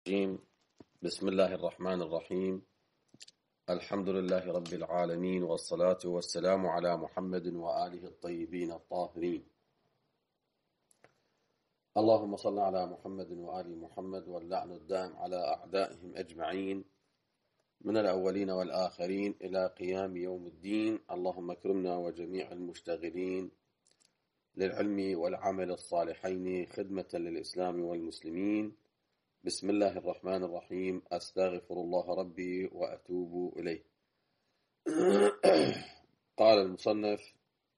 الرجيم. بسم الله الرحمن الرحيم. الحمد لله رب العالمين، والصلاة والسلام على محمد وآله الطيبين الطاهرين. اللهم صل على محمد وآل محمد، واللعن الدائم على أعدائهم أجمعين من الأولين والآخرين إلى قيام يوم الدين. اللهم اكرمنا وجميع المشتغلين للعلم والعمل الصالحين خدمة للإسلام والمسلمين. بسم الله الرحمن الرحيم. أستغفر الله ربي وأتوب إليه. قال المصنف: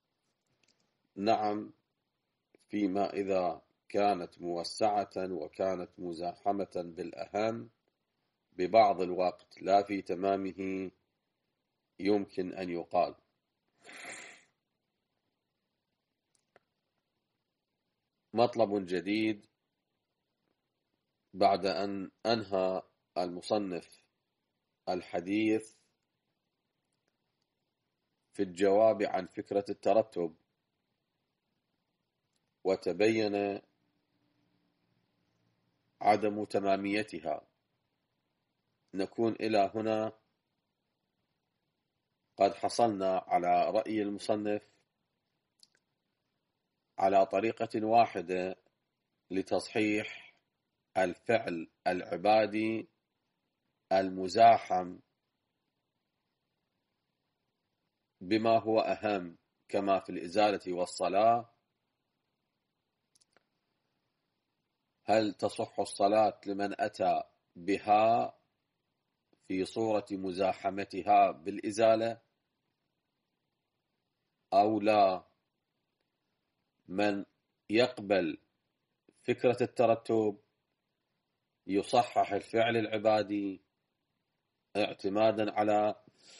نعم، فيما إذا كانت موسعة وكانت مزاحمة بالأهم ببعض الوقت لا في تمامه يمكن أن يقال. مطلب جديد بعد أن أنهى المصنف الحديث في الجواب عن فكرة الترتب، وتبين عدم تماميتها، نكون إلى هنا قد حصلنا على رأي المصنف على طريقة واحدة لتصحيح الفعل العبادي المزاحم بما هو أهم، كما في الإزالة والصلاة. هل تصح الصلاة لمن أتى بها في صورة مزاحمتها بالإزالة أو لا؟ من يقبل فكرة الترتب يصحح الفعل العبادي اعتمادا على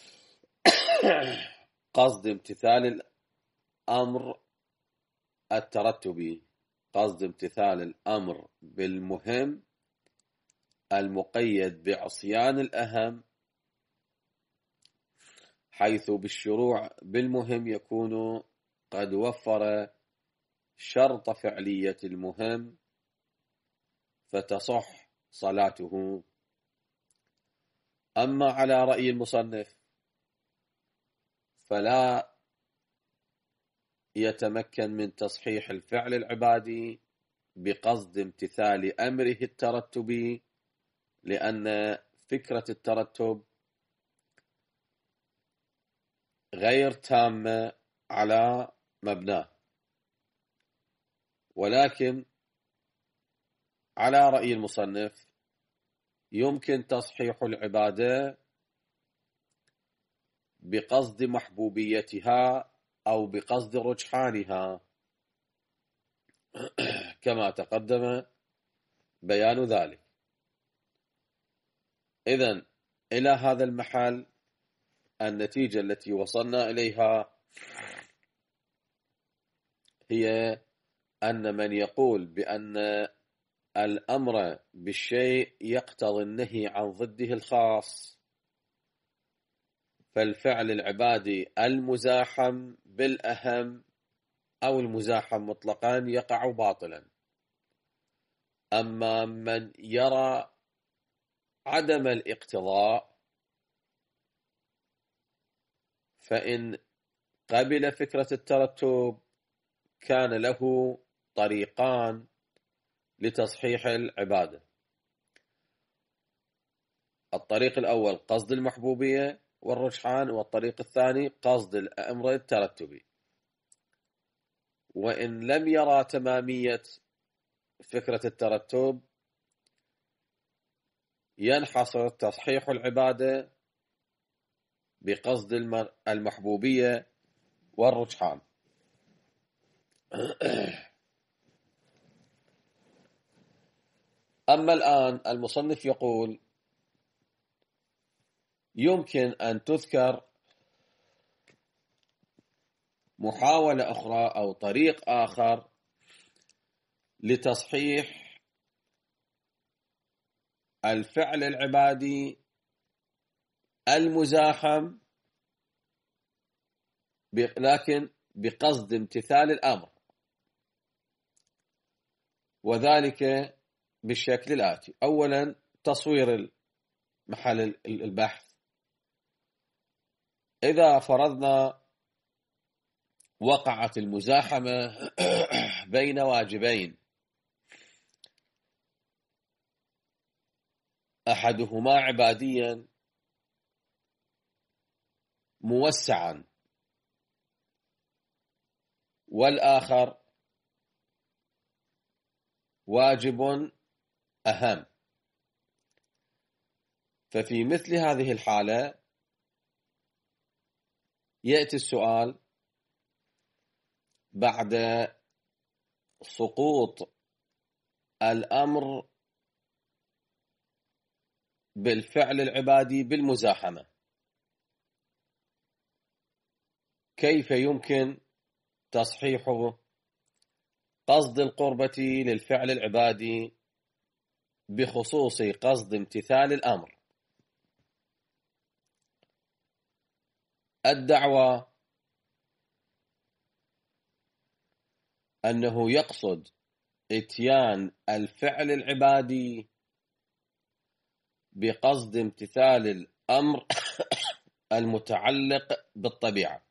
قصد امتثال الأمر الترتبي، قصد امتثال الأمر بالمهم المقيد بعصيان الأهم، حيث بالشروع بالمهم يكون قد وفر شرط فعلية المهم فتصح صلاته. أما على رأي المصنف فلا يتمكن من تصحيح الفعل العبادي بقصد امتثال أمره الترتبي، لأن فكرة الترتب غير تامة على مبناه. ولكن على رأي المصنف يمكن تصحيح العبادة بقصد محبوبيتها أو بقصد رجحانها، كما تقدم بيان ذلك. إذن إلى هذا المحل النتيجة التي وصلنا إليها هي أن من يقول بأن الأمر بالشيء يقتضي النهي عن ضده الخاص، فالفعل العبادي المزاحم بالأهم أو المزاحم مطلقا يقع باطلا. أما من يرى عدم الاقتضاء فإن قبل فكرة الترتب كان له طريقان لتصحيح العبادة. الطريق الأول قصد المحبوبية والرجحان، والطريق الثاني قصد الأمر الترتبي. وإن لم يرى تمامية فكرة الترتب ينحصر تصحيح العبادة بقصد المحبوبية والرجحان. أما الآن المصنف يقول يمكن أن تذكر محاولة أخرى أو طريق آخر لتصحيح الفعل العبادي المزاحم، لكن بقصد امتثال الأمر، وذلك بالشكل الآتي. أولا تصوير محل البحث. إذا فرضنا وقعت المزاحمة بين واجبين، أحدهما عباديا موسعا والآخر واجب أهم، ففي مثل هذه الحالة يأتي السؤال بعد سقوط الأمر بالفعل العبادي بالمزاحمة، كيف يمكن تصحيح قصد القربة للفعل العبادي بخصوص قصد امتثال الأمر؟ الدعوة أنه يقصد إتيان الفعل العبادي بقصد امتثال الأمر المتعلق بالطبيعة.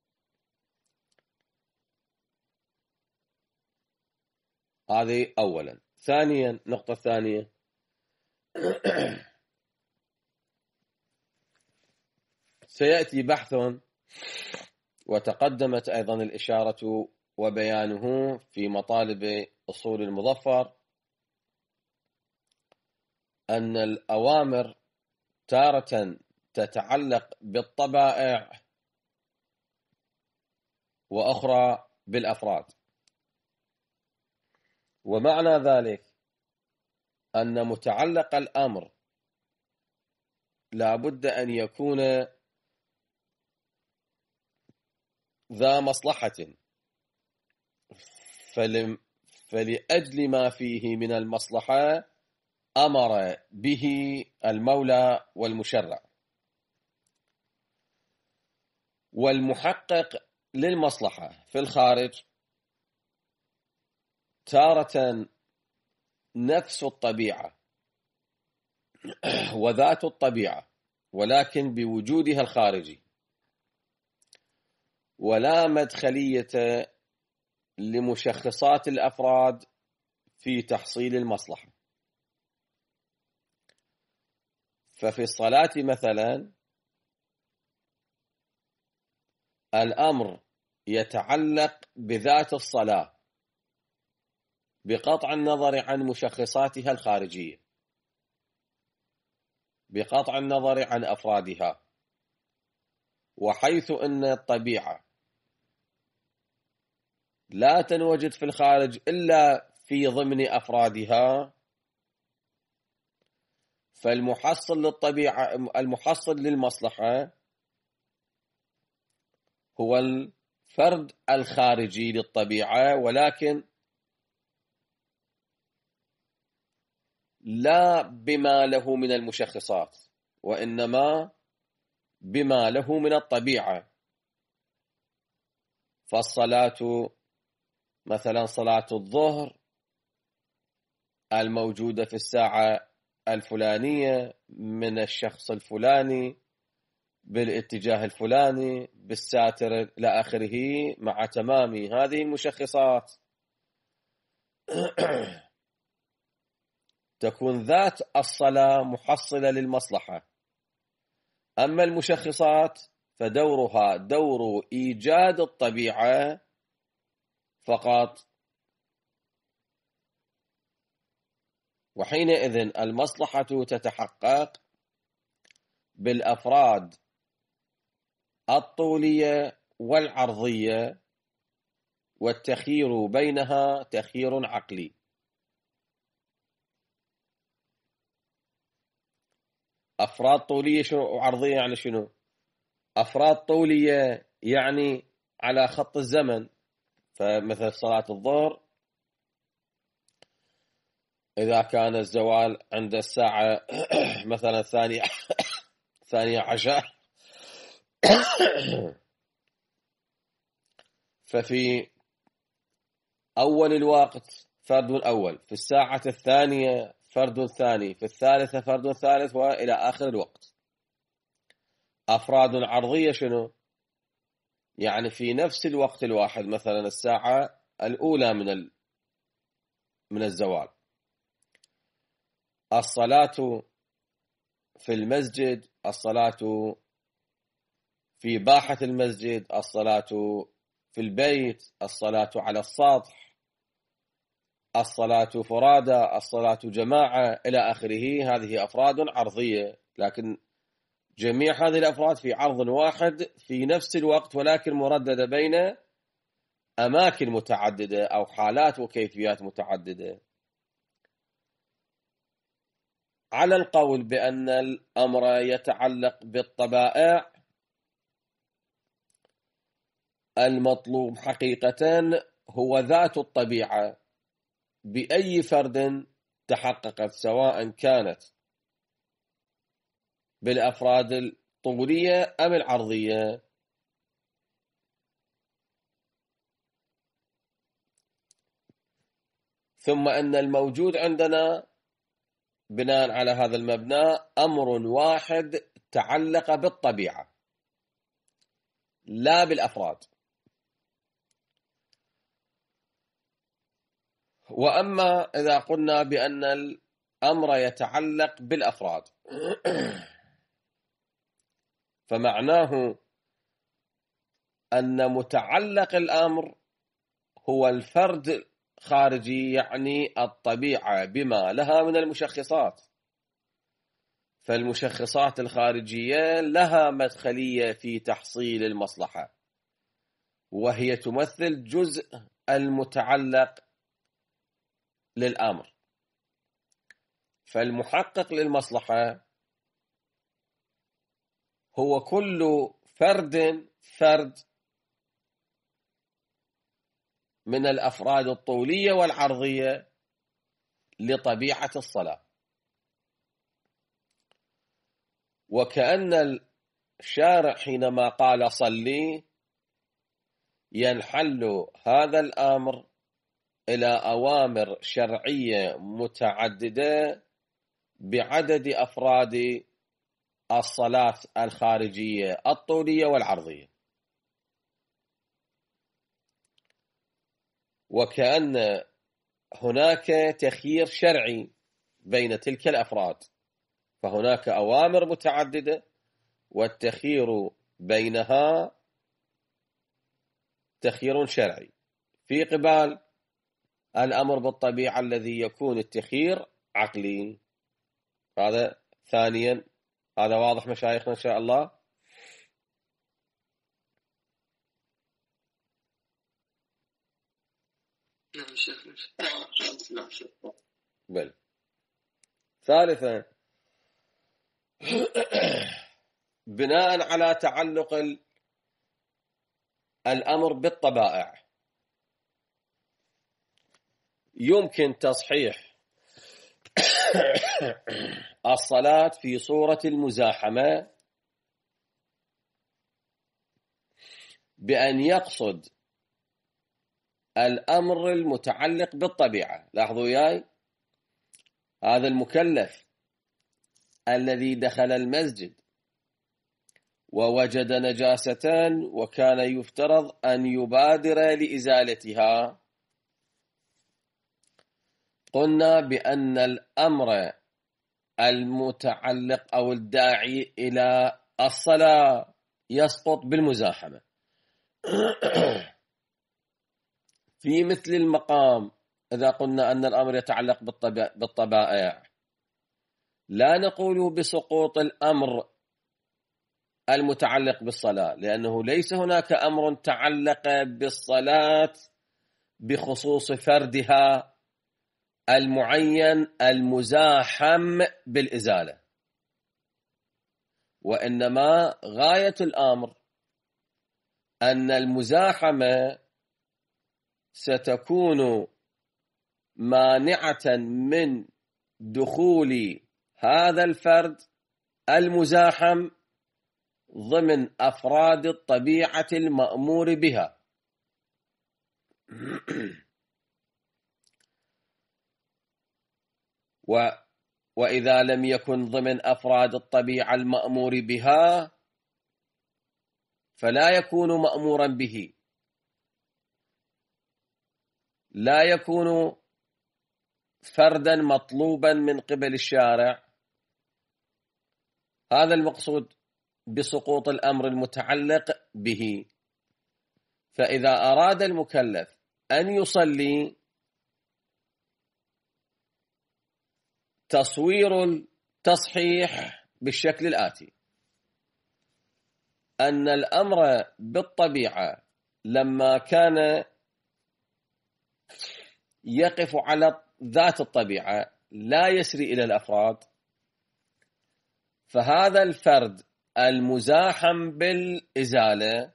هذه أولا. ثانيا، نقطة ثانية، سيأتي بحث وتقدمت أيضا الإشارة وبيانه في مطالب أصول المظفر أن الأوامر تارة تتعلق بالطبائع وأخرى بالأفراد، ومعنى ذلك أن متعلق الأمر لا بد أن يكون ذا مصلحة، فلأجل ما فيه من المصلحة أمر به المولى والمشرع. والمحقق للمصلحة في الخارج تارة نفس الطبيعة وذات الطبيعة، ولكن بوجودها الخارجي، ولا مدخلية لمشخصات الأفراد في تحصيل المصلحة. ففي الصلاة مثلا الأمر يتعلق بذات الصلاة بقطع النظر عن مشخصاتها الخارجية، بقطع النظر عن أفرادها، وحيث أن الطبيعة لا تنوجد في الخارج إلا في ضمن أفرادها، فالمحصل للطبيعة المحصل للمصلحة هو الفرد الخارجي للطبيعة، ولكن لا بما له من المشخصات، وإنما بما له من الطبيعة. فالصلاة مثلا صلاة الظهر الموجودة في الساعة الفلانية من الشخص الفلاني بالاتجاه الفلاني بالساتر إلى آخره مع تمام هذه المشخصات تكون ذات الصلاة محصلة للمصلحة. أما المشخصات فدورها دور إيجاد الطبيعة فقط، وحينئذ المصلحة تتحقق بالأفراد الطولية والعرضية، والتخيير بينها تخيير عقلي. أفراد طولية وعرضية يعني شنو؟ أفراد طولية يعني على خط الزمن، فمثل صلاة الظهر إذا كان الزوال عند الساعة مثلا ثانية عشر ففي أول الوقت فرد أول، في الساعة الثانية فرد ثاني، في الثالثة فرد ثالث، وإلى آخر الوقت. أفراد عرضية شنو؟ يعني في نفس الوقت الواحد، مثلا الساعة الأولى من الزوال، الصلاة في المسجد، الصلاة في باحة المسجد، الصلاة في البيت، الصلاة على السطح، الصلاة فرادى، الصلاة جماعة، إلى آخره. هذه أفراد عرضية، لكن جميع هذه الأفراد في عرض واحد في نفس الوقت، ولكن مرددة بين أماكن متعددة أو حالات وكيفيات متعددة. على القول بأن الأمر يتعلق بالطبائع، المطلوب حقيقة هو ذات الطبيعة بأي فرد تحققت، سواء كانت بالأفراد الطولية أم العرضية. ثم أن الموجود عندنا بناء على هذا المبنى أمر واحد تعلق بالطبيعة لا بالأفراد. وأما إذا قلنا بأن الأمر يتعلق بالأفراد فمعناه أن متعلق الأمر هو الفرد خارجي، يعني الطبيعة بما لها من المشخصات. فالمشخصات الخارجية لها مدخلية في تحصيل المصلحة، وهي تمثل جزء المتعلق للأمر. فالمحقق للمصلحة هو كل فرد من الأفراد الطولية والعرضية لطبيعة الصلاة. وكأن الشارع حينما قال صلي ينحل هذا الأمر إلى أوامر شرعية متعددة بعدد أفراد الصلاة الخارجية الطولية والعرضية. وكأن هناك تخيير شرعي بين تلك الأفراد، فهناك أوامر متعددة والتخيير بينها تخيير شرعي، في قبال الأمر بالطبيعة الذي يكون التخيير عقلي. هذا ثانيا. هذا واضح مشايخنا إن شاء الله؟ نعم شيخنا. بل ثالثا، بناء على تعلق الأمر بالطبائع يمكن تصحيح الصلاة في صورة المزاحمة بأن يقصد الأمر المتعلق بالطبيعة. لاحظوا وياي، هذا المكلف الذي دخل المسجد ووجد نجاسة وكان يفترض أن يبادر لإزالتها، قلنا بأن الأمر المتعلق أو الداعي إلى الصلاة يسقط بالمزاحمة. في مثل المقام إذا قلنا أن الأمر يتعلق بالطبائع لا نقول بسقوط الأمر المتعلق بالصلاة، لأنه ليس هناك أمر تعلق بالصلاة بخصوص فردها المعين المزاحم بالإزالة، وإنما غاية الأمر أن المزاحمة ستكون مانعة من دخول هذا الفرد المزاحم ضمن أفراد الطبيعة المأمور بها. وإذا لم يكن ضمن أفراد الطبيعة المأمور بها فلا يكون مأمورا به، لا يكون فردا مطلوبا من قبل الشارع. هذا المقصود بسقوط الأمر المتعلق به. فإذا أراد المكلف أن يصلي، تصوير التصحيح بالشكل الآتي: أن الأمر بالطبيعة لما كان يقف على ذات الطبيعة لا يسري إلى الأفراد، فهذا الفرد المزاحم بالإزالة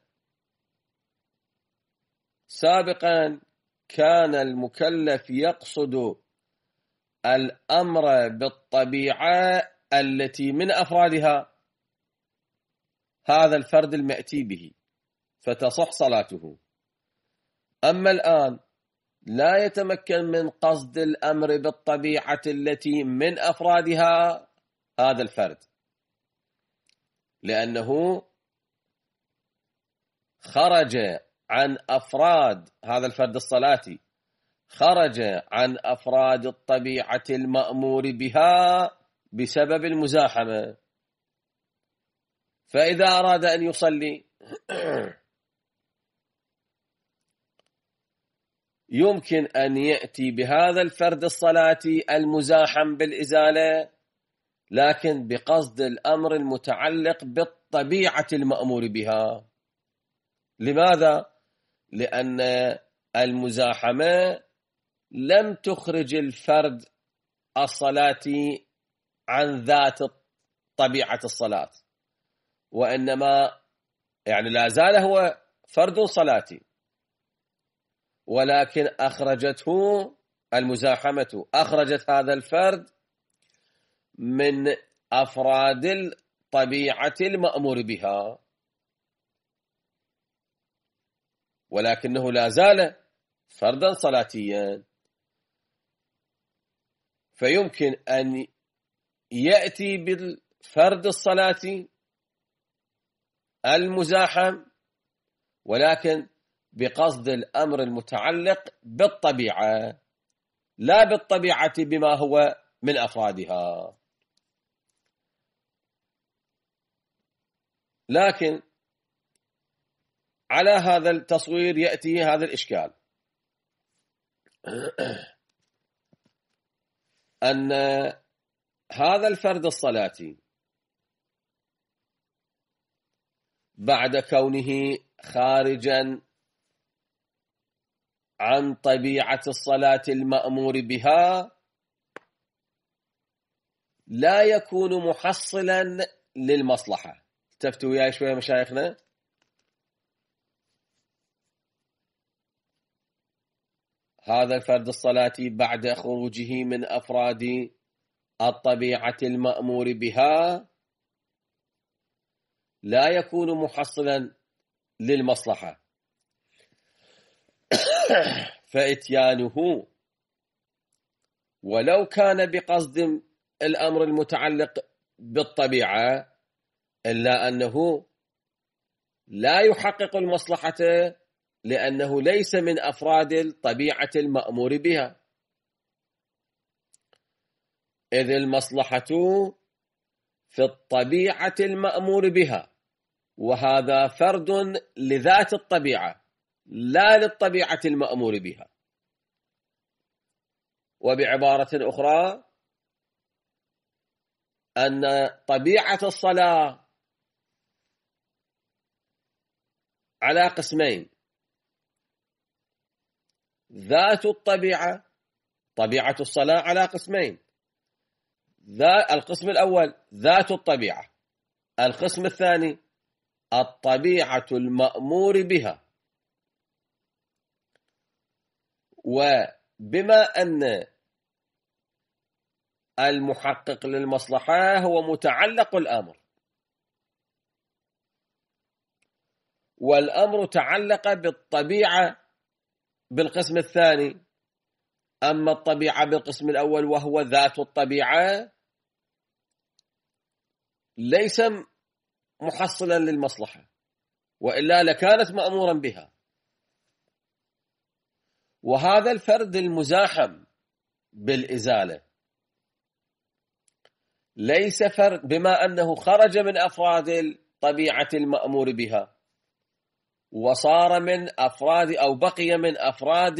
سابقا كان المكلف يقصد الأمر بالطبيعة التي من أفرادها هذا الفرد المأتي به، فتصح صلاته. أما الآن لا يتمكن من قصد الأمر بالطبيعة التي من أفرادها هذا الفرد، لأنه خرج عن أفراد هذا الفرد الصلاتي، خرج عن أفراد الطبيعة المأمور بها بسبب المزاحمة. فإذا أراد أن يصلي يمكن أن يأتي بهذا الفرد الصلاتي المزاحم بالإزالة، لكن بقصد الأمر المتعلق بالطبيعة المأمور بها. لماذا؟ لأن المزاحمة لم تخرج الفرد الصلاتي عن ذات طبيعة الصلاة، وإنما يعني لا زال هو فرد صلاتي، ولكن أخرجته المزاحمة، أخرجت هذا الفرد من أفراد الطبيعة المأمور بها، ولكنه لا زال فردا صلاتيا. فيمكن أن يأتي بالفرد الصلاتي المزاحم، ولكن بقصد الأمر المتعلق بالطبيعة، لا بالطبيعة بما هو من أفرادها. لكن على هذا التصوير يأتي هذا الإشكال، أن هذا الفرد الصلاتي بعد كونه خارجا عن طبيعة الصلاة المأمور بها لا يكون محصلا للمصلحة. التفتوا وياي شوية مشايخنا. هذا الفرد الصلاتي بعد خروجه من أفراد الطبيعة المأمور بها لا يكون محصلا للمصلحة، فإتيانه ولو كان بقصد الأمر المتعلق بالطبيعة إلا أنه لا يحقق المصلحة، لأنه ليس من أفراد الطبيعة المأمور بها، إذ المصلحة في الطبيعة المأمور بها، وهذا فرد لذات الطبيعة لا للطبيعة المأمور بها. وبعبارة أخرى أن طبيعة الصلاة على قسمين: ذات الطبيعة، طبيعة الصلاة على قسمين: القسم الأول ذات الطبيعة، القسم الثاني الطبيعة المأمور بها. وبما أن المحقق للمصلحة هو متعلق الأمر، والأمر تعلق بالطبيعة بالقسم الثاني، أما الطبيعة بالقسم الأول وهو ذات الطبيعة ليس محصلا للمصلحة، وإلا لكانت مأمورا بها. وهذا الفرد المزاحم بالإزالة ليس فرد، بما أنه خرج من أفراد الطبيعة المأمور بها وصار من أفراد أو بقي من أفراد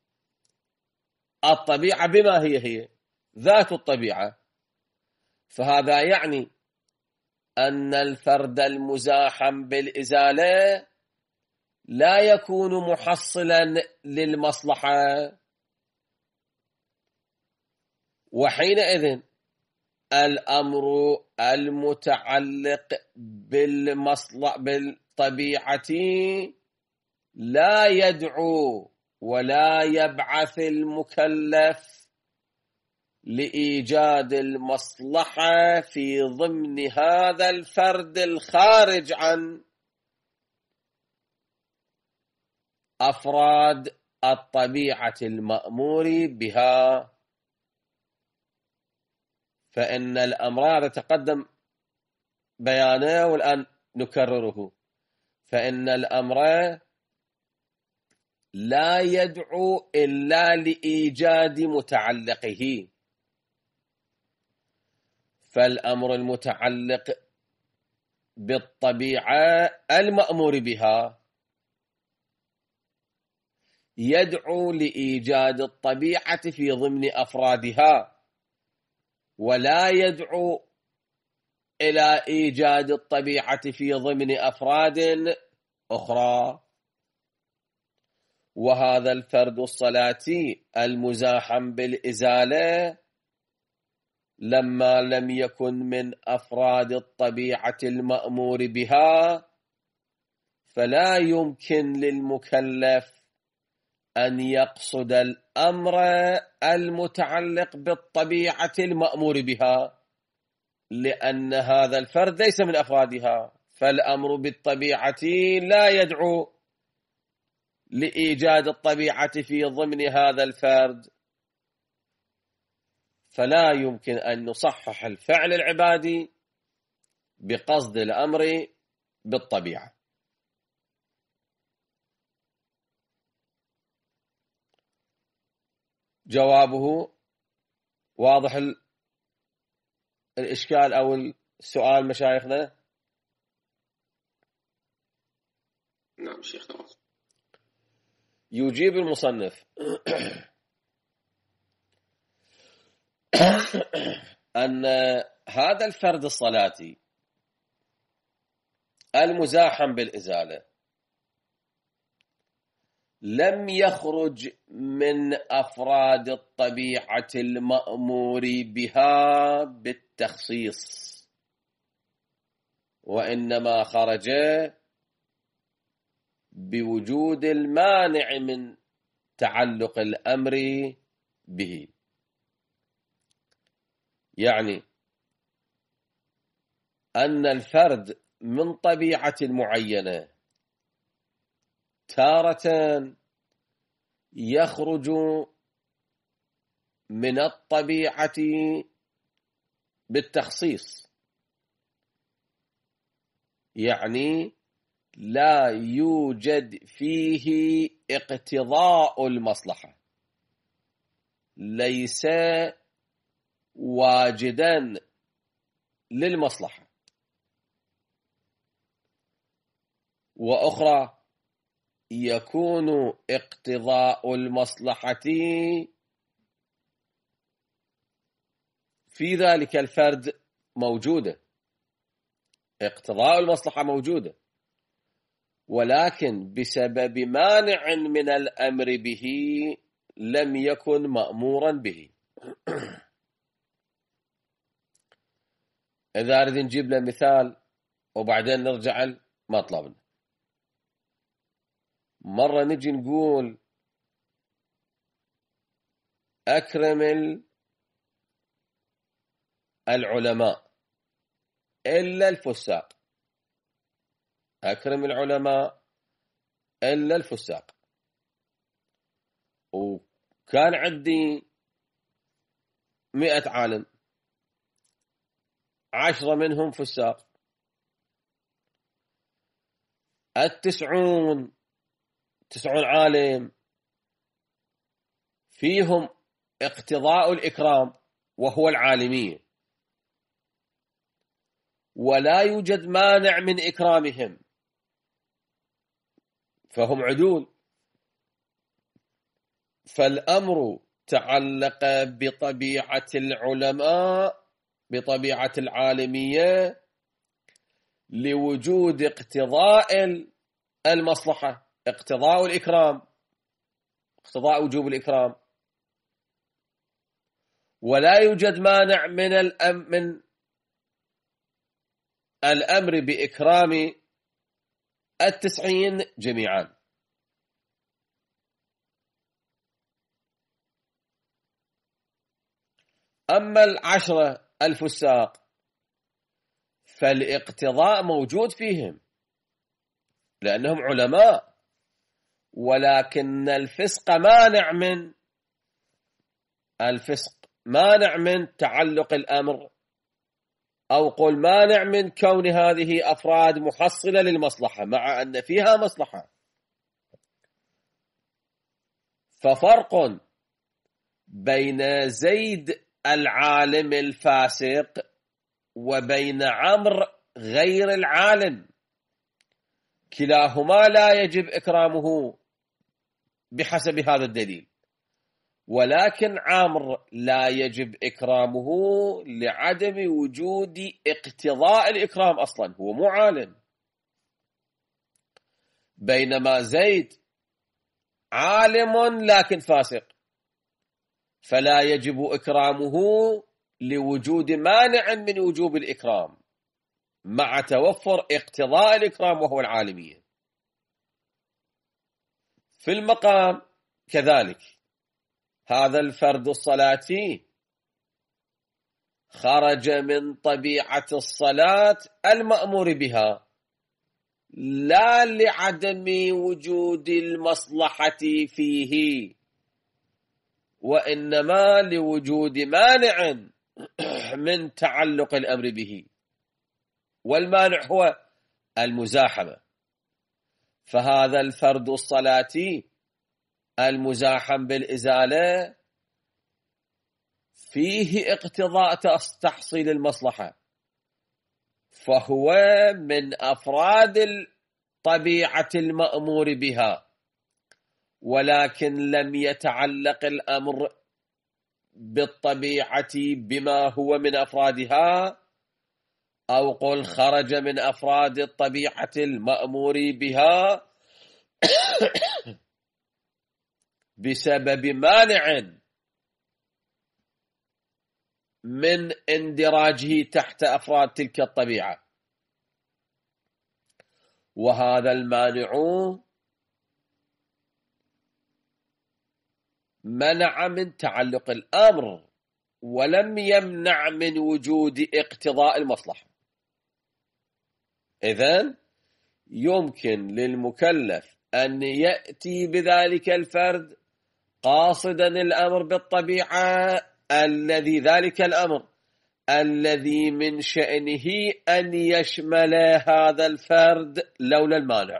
الطبيعة بما هي ذات الطبيعة، فهذا يعني أن الفرد المزاحم بالإزالة لا يكون محصلا للمصلحة، وحينئذ الأمر المتعلق بالطبيعة لا يدعو ولا يبعث المكلف لإيجاد المصلحة في ضمن هذا الفرد الخارج عن أفراد الطبيعة المأمور بها. فإن الأمر هذا تقدم بيانه والآن نكرره. فإن الأمر لا يدعو إلا لإيجاد متعلقه، فالأمر المتعلق بالطبيعة المأمور بها يدعو لإيجاد الطبيعة في ضمن أفرادها، ولا يدعو إلى إيجاد الطبيعة في ضمن أفراد أخرى. وهذا الفرد الصلاتي المزاحم بالإزالة لما لم يكن من أفراد الطبيعة المأمور بها فلا يمكن للمكلف أن يقصد الأمر المتعلق بالطبيعة المأمور بها، لأن هذا الفرد ليس من أفرادها، فالأمر بالطبيعة لا يدعو لإيجاد الطبيعة في ضمن هذا الفرد، فلا يمكن أن نصحح الفعل العبادي بقصد الأمر بالطبيعة. جوابه واضح الإشكال أو السؤال مشايخنا؟ نعم شيخنا. يجيب المصنف أن هذا الفرد الصلاتي المزاحم بالإزالة لم يخرج من أفراد الطبيعة المأمور بها بالتخصيص، وإنما خرج بوجود المانع من تعلق الأمر به. يعني أن الفرد من طبيعة معينة تارة يخرج من الطبيعة بالتخصيص، يعني لا يوجد فيه اقتضاء المصلحة، ليس واجدا للمصلحة. وأخرى يكون اقتضاء المصلحة في ذلك الفرد موجودة، اقتضاء المصلحة موجودة، ولكن بسبب مانع من الأمر به لم يكن مأمورا به. إذا أريد نجيب له مثال وبعدين نرجع لمطلبنا. مرة نجي نقول أكرم العلماء إلا الفساق، أكرم العلماء إلا الفساق. وكان عندي 100 عالم، 10 منهم فساق. 90 عالم فيهم اقتضاء الإكرام وهو العالمية، ولا يوجد مانع من إكرامهم، فهم عدول. فالأمر تعلق بطبيعة العلماء، بطبيعة العالمية، لوجود اقتضاء المصلحة، اقتضاء الإكرام، اقتضاء وجوب الإكرام، ولا يوجد مانع من الأمر بإكرام 90 جميعا. أما 10 الفساق فالاقتضاء موجود فيهم لأنهم علماء، ولكن الفسق مانع من تعلق الأمر، أو قل مانع من كون هذه أفراد محصلة للمصلحة مع أن فيها مصلحة. ففرق بين زيد العالم الفاسق وبين عمرو غير العالم، كلاهما لا يجب إكرامه بحسب هذا الدليل، ولكن عمرو لا يجب إكرامه لعدم وجود اقتضاء الإكرام أصلا، هو مو عالم. بينما زيد عالم لكن فاسق، فلا يجب إكرامه لوجود مانع من وجوب الإكرام مع توفر اقتضاء الإكرام وهو العالمية. في المقام كذلك، هذا الفرد الصلاتي خرج من طبيعة الصلاة المأمور بها، لا لعدم وجود المصلحة فيه، وإنما لوجود مانع من تعلق الأمر به، والمانع هو المزاحمة. فهذا الفرد الصلاتي المزاحم بالإزالة فيه اقتضاء تحصيل المصلحة، فهو من أفراد الطبيعة المأمور بها، ولكن لم يتعلق الأمر بالطبيعة بما هو من أفرادها، أو قل خرج من أفراد الطبيعة المأمور بها بسبب مانع من اندراجه تحت أفراد تلك الطبيعة، وهذا المانع منع من تعلق الأمر ولم يمنع من وجود اقتضاء المصلحة. إذن يمكن للمكلف أن يأتي بذلك الفرد قاصدا الأمر بالطبيعة ذلك الأمر الذي من شأنه أن يشمل هذا الفرد لولا المانع.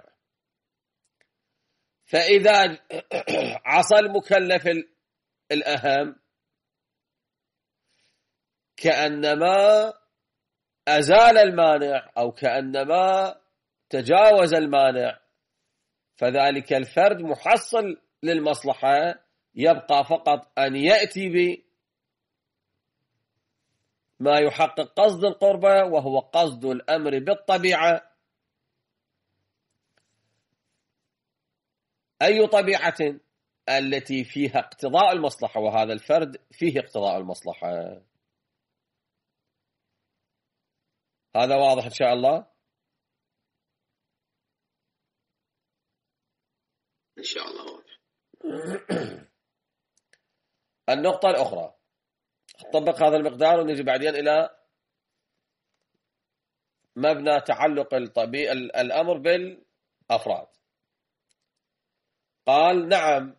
فإذا عصى المكلف الأهم كأنما أزال المانع أو كأنما تجاوز المانع، فذلك الفرد محصل للمصلحة، يبقى فقط أن يأتي بما يحقق قصد القربة وهو قصد الأمر بالطبيعة. أي طبيعة؟ التي فيها اقتضاء المصلحة، وهذا الفرد فيه اقتضاء المصلحة. هذا واضح إن شاء الله؟ إن شاء الله واضح. النقطة الأخرى، نطبق هذا المقدار ونجي بعدين إلى مبنى تعلق الأمر بالأفراد. قال نعم،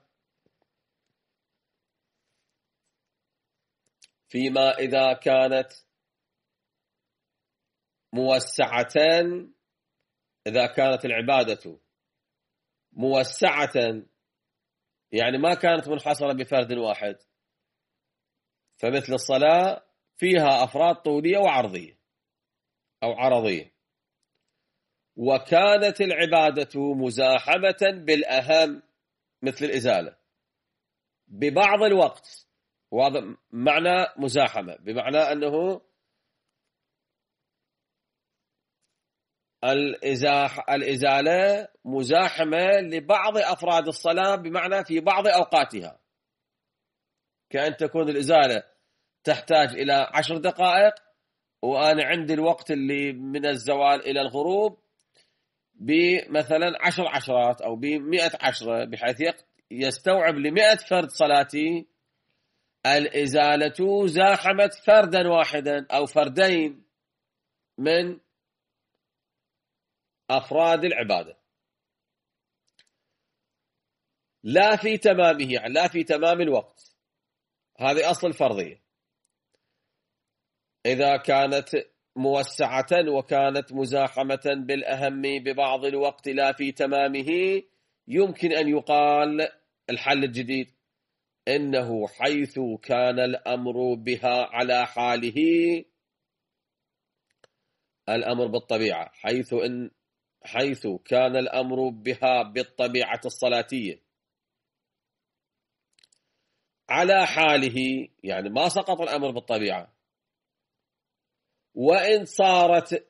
فيما إذا كانت موسعة، إذا كانت العبادة موسعة يعني ما كانت منحصرة بفرد واحد، فمثل الصلاة فيها أفراد طولية وعرضية أو عرضية. وكانت العبادة مزاحمة بالأهم مثل الإزالة ببعض الوقت، وهذا معنى مزاحمة، بمعنى أنه الإزالة مزاحمة لبعض أفراد الصلاة، بمعنى في بعض أوقاتها، كأن تكون الإزالة تحتاج إلى 10 دقائق، وأنا عندي الوقت اللي من الزوال إلى الغروب بمثلا 10 عشرات أو ب100 عشرة، بحيث يستوعب ل100 فرد صلاتي. الإزالة زاحمت فردا واحدا أو فردين من أفراد العبادة، لا في تمامه، يعني لا في تمام الوقت. هذه أصل الفرضية. إذا كانت موسعة وكانت مزاحمة بالأهم ببعض الوقت لا في تمامه، يمكن أن يقال الحل الجديد إنه حيث كان الأمر بها على حاله، الأمر بالطبيعة، حيث كان الأمر بها بالطبيعة الصلاتية على حاله، يعني ما سقط الأمر بالطبيعة. وإن صارت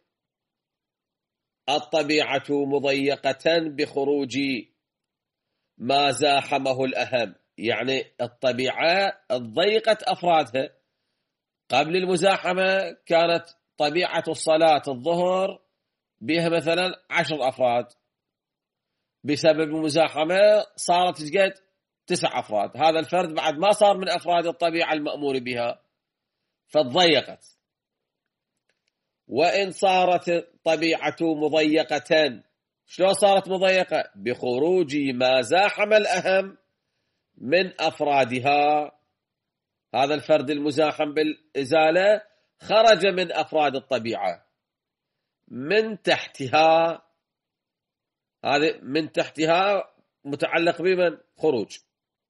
الطبيعة مضيقة بخروج ما زاحمه الأهم، يعني الطبيعة ضيقت أفرادها. قبل المزاحمة كانت طبيعة الصلاة الظهر بها مثلا 10 أفراد، بسبب المزاحمة صارت قد 9 أفراد. هذا الفرد بعد ما صار من أفراد الطبيعة المأمور بها، فتضيقت. وإن صارت الطبيعة مضيقة، شلون صارت مضيقة؟ بخروج ما زاحم الأهم من أفرادها. هذا الفرد المزاحم بالإزالة خرج من أفراد الطبيعة من تحتها. هذا من تحتها متعلق بمن؟ خروج،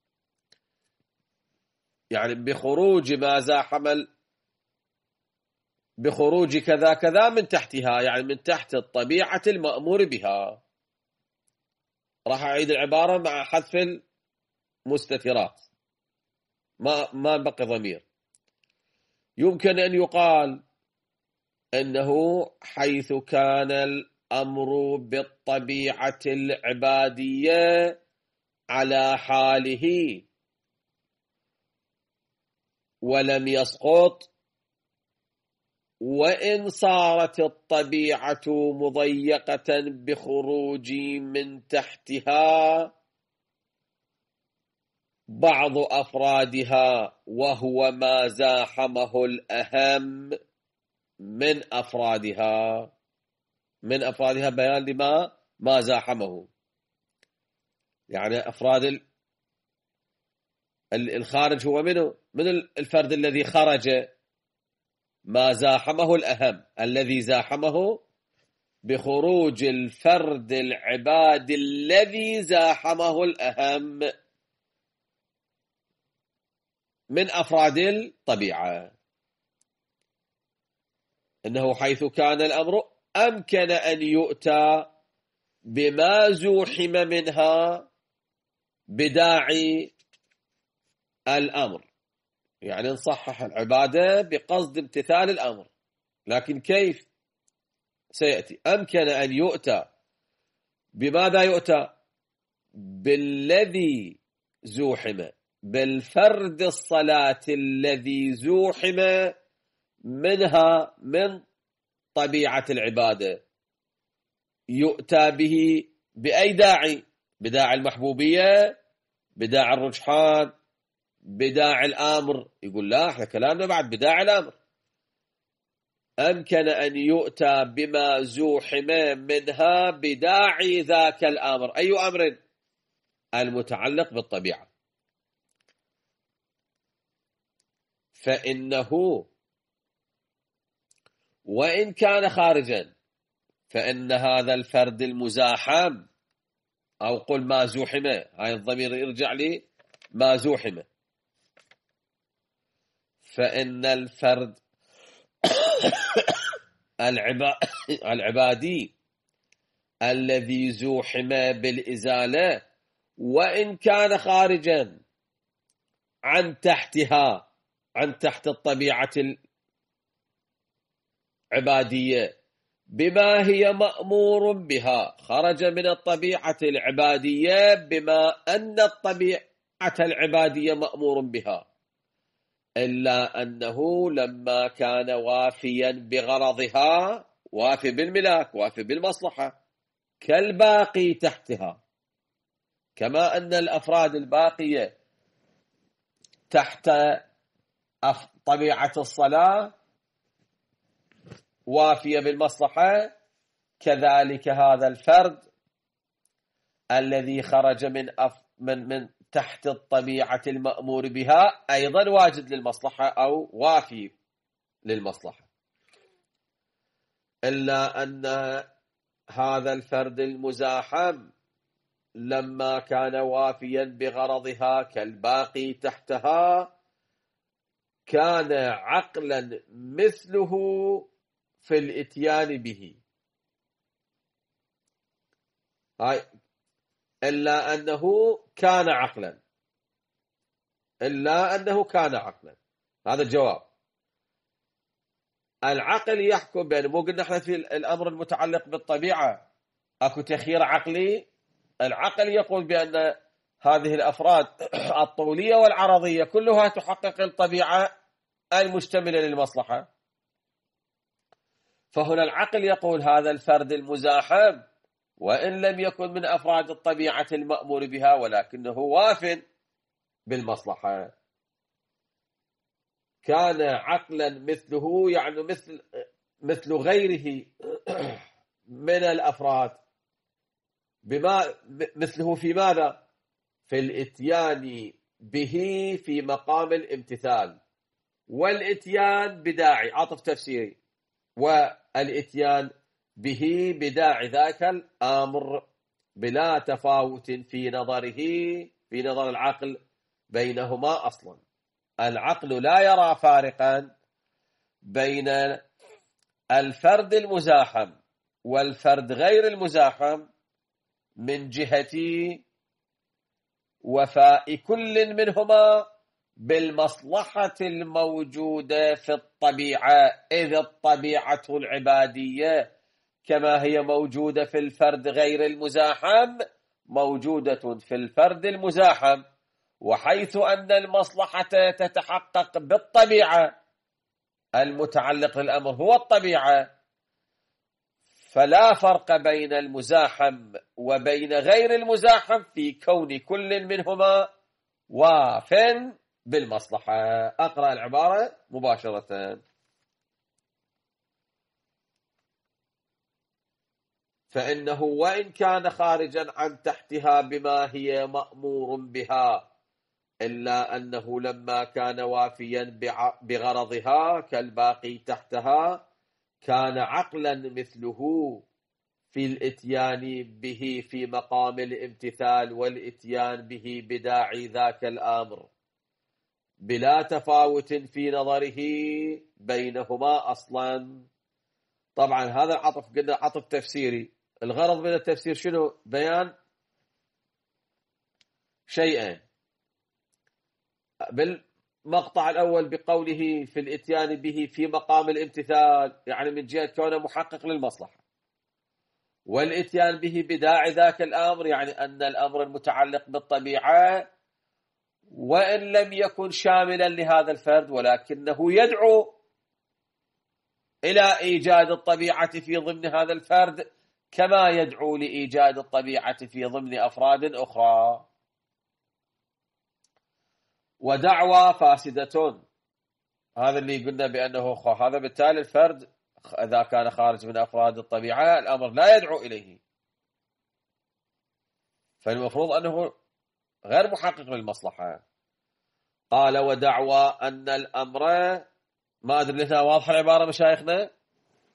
يعني بخروج ما زاحم بخروج كذا كذا من تحتها، يعني من تحت الطبيعة المأمور بها. راح أعيد العبارة مع حذف المستترات، ما بقي ضمير. يمكن أن يقال أنه حيث كان الأمر بالطبيعة العبادية على حاله ولم يسقط، وإن صارت الطبيعة مضيقة بخروج من تحتها بعض أفرادها، وهو ما زاحمه الأهم من أفرادها. من أفرادها بيان لما ما زاحمه، يعني أفراد الخارج هو منه؟ من الفرد الذي خرج. ما زاحمه الأهم، الذي زاحمه بخروج الفرد العباد الذي زاحمه الأهم من أفراد الطبيعة. إنه حيث كان الأمر أمكن أن يؤتى بما زوحم منها بداعي الأمر، يعني نصحح العبادة بقصد امتثال الأمر. لكن كيف؟ سيأتي. أمكن أن يؤتى، بماذا يؤتى؟ بالذي زوحم، بالفرد الصلاة الذي زوحم منها من طبيعة العبادة، يؤتى به بأي داعي؟ بداعي المحبوبية، بداعي الرجحان، بداعي الأمر. يقول لا، احنا كلامنا بعد بداعي الأمر. أمكن أن يؤتى بما زوحم منها بداعي ذاك الأمر. أي أمر؟ المتعلق بالطبيعة. فإنه وإن كان خارجا فإن هذا الفرد المزاحم، أو قل ما زوحم، هاي الضمير يرجع لي ما زوحم، فإن الفرد العبادي الذي زوحم بالإزالة وإن كان خارجا عن تحتها، عن تحت الطبيعة العبادية بما هي مأمور بها، خرج من الطبيعة العبادية بما أن الطبيعة العبادية مأمور بها، إلا أنه لما كان وافيا بغرضها، وافي بالملاك، وافي بالمصلحة، كالباقي تحتها، كما أن الأفراد الباقية تحت طبيعة الصلاة وافية بالمصلحة، كذلك هذا الفرد الذي خرج من تحت الطبيعة المأمور بها أيضا واجد للمصلحة أو وافي للمصلحة، إلا أن هذا الفرد المزاحم لما كان وافيا بغرضها كالباقي تحتها كان عقلا مثله في الاتيان به، إلا أنه كان عقلا، إلا أنه كان عقلا. هذا الجواب. العقل يحكم بأنه، مو قلنا احنا في الأمر المتعلق بالطبيعة أكو تخيير عقلي، العقل يقول بأن هذه الأفراد الطولية والعرضية كلها تحقق الطبيعة المشتملة للمصلحة، فهنا العقل يقول هذا الفرد المزاحم وإن لم يكن من أفراد الطبيعة المأمور بها ولكنه واف بالمصلحة، كان عقلا مثله، يعني مثل غيره من الأفراد، مثله في ماذا؟ في الاتيان به في مقام الامتثال، والاتيان بداعي، عطف تفسيري، والاتيان به بداعي ذاك الأمر بلا تفاوت في نظره، في نظر العقل بينهما أصلا. العقل لا يرى فارقا بين الفرد المزاحم والفرد غير المزاحم من جهة وفاء كل منهما بالمصلحة الموجودة في الطبيعة، إذ الطبيعة العبادية كما هي موجودة في الفرد غير المزاحم موجودة في الفرد المزاحم، وحيث أن المصلحة تتحقق بالطبيعة، المتعلق للأمر هو الطبيعة، فلا فرق بين المزاحم وبين غير المزاحم في كون كل منهما واف بالمصلحة. أقرأ العبارة مباشرة. فإنه وإن كان خارجا عن تحتها بما هي مأمور بها، إلا أنه لما كان وافيا بغرضها كالباقي تحتها كان عقلا مثله في الاتيان به في مقام الامتثال والاتيان به بداعي ذاك الأمر بلا تفاوت في نظره بينهما أصلا. طبعا هذا العطف قلنا عطف تفسيري، الغرض من التفسير شنو؟ بيان شيئين. بالمقطع الأول بقوله في الاتيان به في مقام الامتثال، يعني من جهة كونه محقق للمصلحة، والاتيان به بداعي ذاك الأمر، يعني أن الأمر المتعلق بالطبيعة وإن لم يكن شاملا لهذا الفرد ولكنه يدعو إلى إيجاد الطبيعة في ضمن هذا الفرد كما يدعو لإيجاد الطبيعة في ضمن أفراد أخرى. ودعوى فاسدة، هذا اللي قلنا بأنه هذا بالتالي الفرد إذا كان خارج من أفراد الطبيعة الأمر لا يدعو إليه، فالمفروض أنه غير محقق للمصلحة. قال ودعوى أن الأمر، ما أدري لنا واضح العبارة مشايخنا؟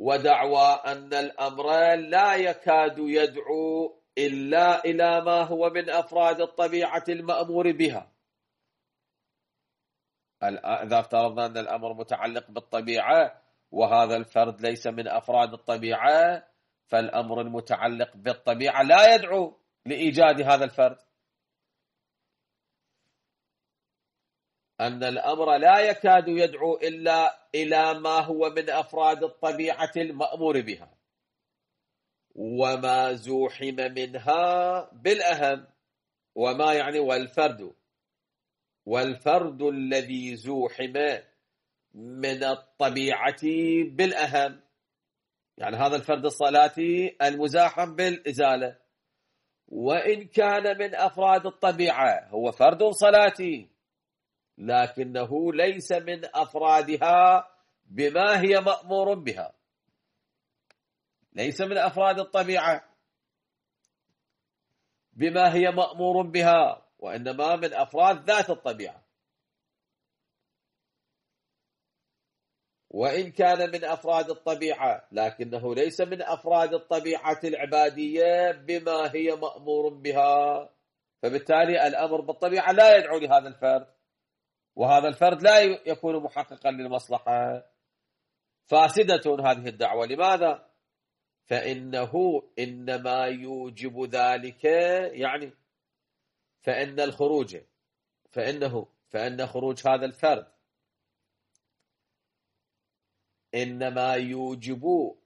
ودعوى أن الأمر لا يكاد يدعو إلا إلى ما هو من أفراد الطبيعة المأمور بها. إذا افترضنا أن الأمر متعلق بالطبيعة وهذا الفرد ليس من أفراد الطبيعة، فالأمر المتعلق بالطبيعة لا يدعو لإيجاد هذا الفرد. أن الأمر لا يكاد يدعو إلا إلى ما هو من أفراد الطبيعة المأمور بها، وما زوحم منها بالأهم. وما يعني والفرد الذي زوحم من الطبيعة بالأهم، يعني هذا الفرد الصلاتي المزاحم بالإزالة، وإن كان من أفراد الطبيعة هو فرد صلاتي لكنه ليس من أفرادها بما هي مأمور بها، ليس من أفراد الطبيعة بما هي مأمور بها، وإنما من أفراد ذات الطبيعة. وإن كان من أفراد الطبيعة لكنه ليس من أفراد الطبيعة العبادية بما هي مأمور بها، فبالتالي الأمر بالطبيعة لا يدعو لهذا الفرد، وهذا الفرد لا يكون محققا للمصلحة. فاسدة هذه الدعوة. لماذا؟ فإنه إنما يوجب ذلك، يعني فإن خروج هذا الفرد إنما يوجب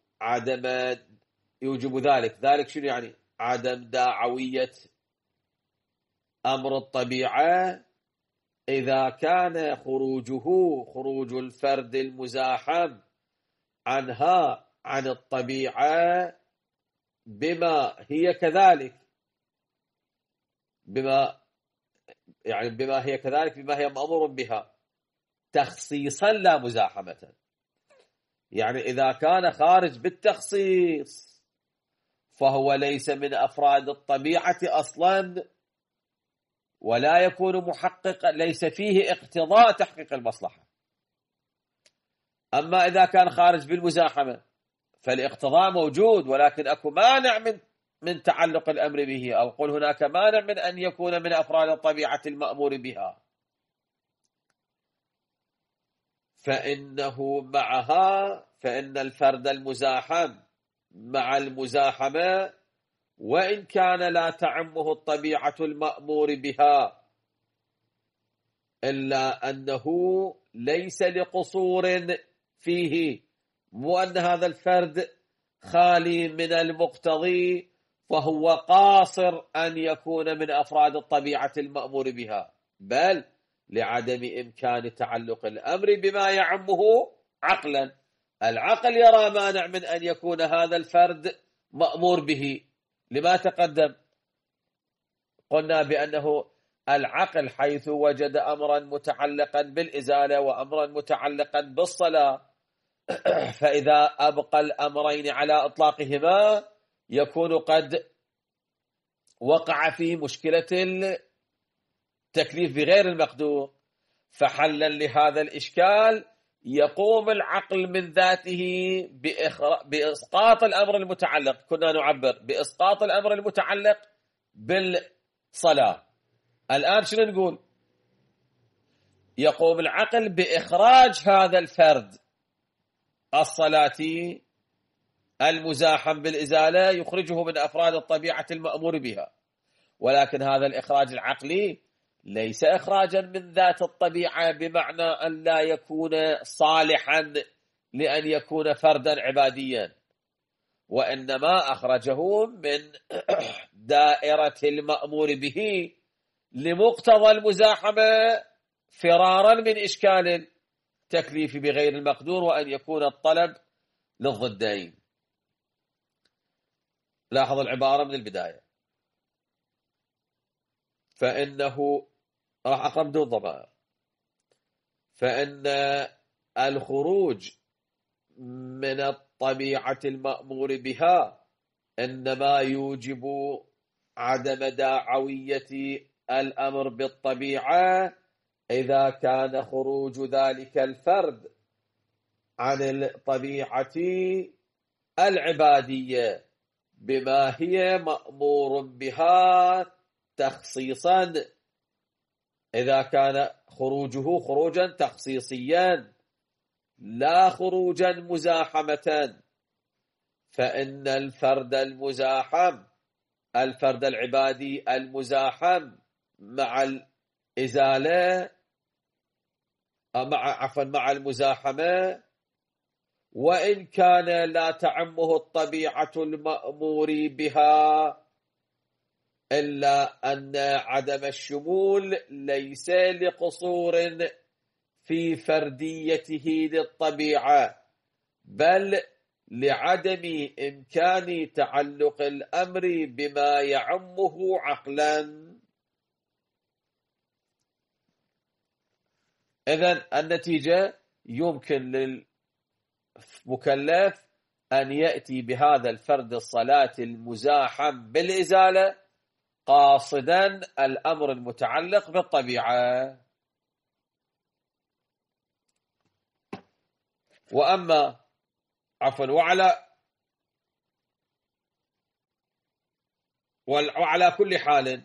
ذلك شنو يعني؟ عدم داعوية أمر الطبيعة إذا كان خروج الفرد المزاحم عنها عن الطبيعة بما هي كذلك بما هي مأمور بها تخصيصا لا مزاحمة. يعني إذا كان خارج بالتخصيص فهو ليس من أفراد الطبيعة أصلا، ولا يكون محقق، ليس فيه اقتضاء تحقيق المصلحة. أما إذا كان خارج بالمزاحمة فالاقتضاء موجود، ولكن أكو مانع من تعلق الأمر به، أو قل هناك مانع من أن يكون من أفراد الطبيعة المأمور بها. فإن الفرد المزاحم مع المزاحمة وإن كان لا تعمه الطبيعة المأمور بها، إلا أنه ليس لقصور فيه، مو أن هذا الفرد خالي من المقتضي فهو قاصر أن يكون من أفراد الطبيعة المأمور بها، بل لعدم إمكان تعلق الأمر بما يعمه عقلا. العقل يرى مانع من أن يكون هذا الفرد مأمور به. لما تقدم قلنا بأنه العقل حيث وجد أمرا متعلقا بالإزالة وأمرا متعلقا بالصلاة، فإذا أبقى الأمرين على إطلاقهما يكون قد وقع في مشكلة التكليف بغير المقدور. فحلا لهذا الإشكال يقوم العقل من ذاته بإسقاط الأمر المتعلق، كنا نعبر بإسقاط الأمر المتعلق بالصلاة. الآن شنو نقول؟ يقوم العقل بإخراج هذا الفرد الصلاتي المزاحم بالإزالة، يخرجه من أفراد الطبيعة المأمور بها، ولكن هذا الإخراج العقلي ليس إخراجا من ذات الطبيعة بمعنى أن لا يكون صالحا لأن يكون فردا عباديا، وإنما أخرجه من دائرة المأمور به لمقتضى المزاحمة فرارا من إشكال التكليف بغير المقدور، وأن يكون الطلب للضدين. لاحظ العبارة من البداية. فإنه راح أقرأ بدون ضمائر. فإن الخروج من الطبيعة المأمور بها إنما يوجب عدم داعوية الأمر بالطبيعة إذا كان خروج ذلك الفرد عن الطبيعة العبادية بما هي مأمور بها تخصيصا، إذا كان خروجه خروجا تخصيصيا لا خروجا مزاحمة، فإن الفرد المزاحم، الفرد العبادي المزاحم مع الإزالة مع المزاحمة، وإن كان لا تعمه الطبيعة المأمور بها، إلا أن عدم الشمول ليس لقصور في فرديته للطبيعة، بل لعدم إمكان تعلق الأمر بما يعمه عقلا. إذن النتيجة يمكن للمكلف أن يأتي بهذا الفرد الصلاة المزاحم بالإزالة قاصدا الأمر المتعلق بالطبيعة. وعلى كل حال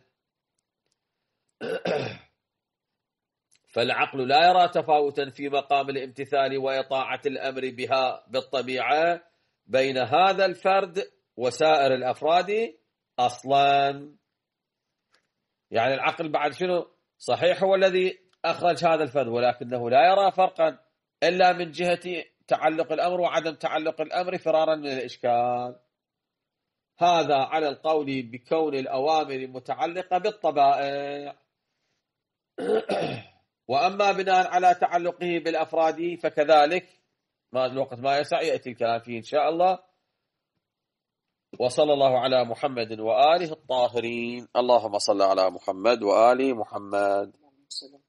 فالعقل لا يرى تفاوتا في مقام الامتثال وإطاعة الأمر بها بالطبيعة بين هذا الفرد وسائر الأفراد أصلا. يعني العقل بعد شنو؟ صحيح هو الذي أخرج هذا الفرد، ولكنه لا يرى فرقا إلا من جهة تعلق الأمر وعدم تعلق الأمر فرارا من الإشكال. هذا على القول بكون الأوامر متعلقة بالطبائع. وأما بناء على تعلقه بالأفراد فكذلك، الوقت ما يسع يأتي الكلام فيه إن شاء الله. وصلى الله على محمد وآله الطاهرين. اللهم صل على محمد وآل محمد.